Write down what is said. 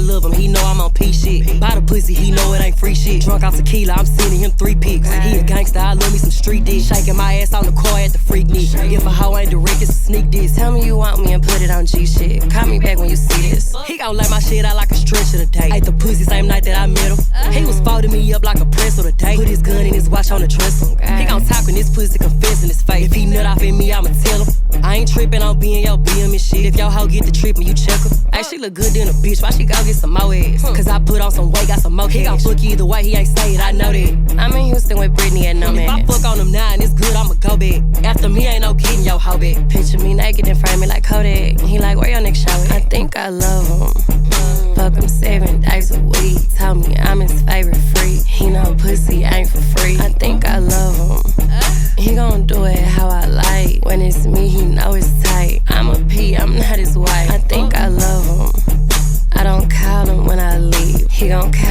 love him, he know I'm on P shit. Buy the pussy, he know it ain't free shit. Drunk off tequila, I'm sending him 3 pics. He a gangster, I love me some street dick. Shaking my ass on the car at the freak knee. If a hoe ain't direct, it's a sneak diss. Tell me you want me and put it on G shit. Call me back when you see this. He gon' lay my shit out like a stretcher today. Ate the pussy same night that I met him. He was folding me up like a pretzel today. Put his gun in his watch on the dresser. He gon' talk when this pussy confess in his face. If he nut off in me, I'ma tell him. I ain't trippin' on being your BM and shit. If your hoe get the trip and you check her. Ay, she look good than a bitch. Why she go get some more ass? Cause I put on some weight, got some more cash. He gon' fuck you either way, he ain't say it, I know that. I'm in Houston with Britney and no man. If I fuck on him now and it's good, I'ma go back. After me, ain't no kidding, yo, hoe back. Picture me naked and frame me like Kodak. He like, where your next show at? I think I love him. Fuck him 7 days a week. Tell me I'm his favorite freak. He know pussy ain't for free. I think I love him. He gon' do it how I like. When it's me, he know it's tight. I'm a P, I'm not his wife. I think I love him. I don't call him when I leave. He gon' call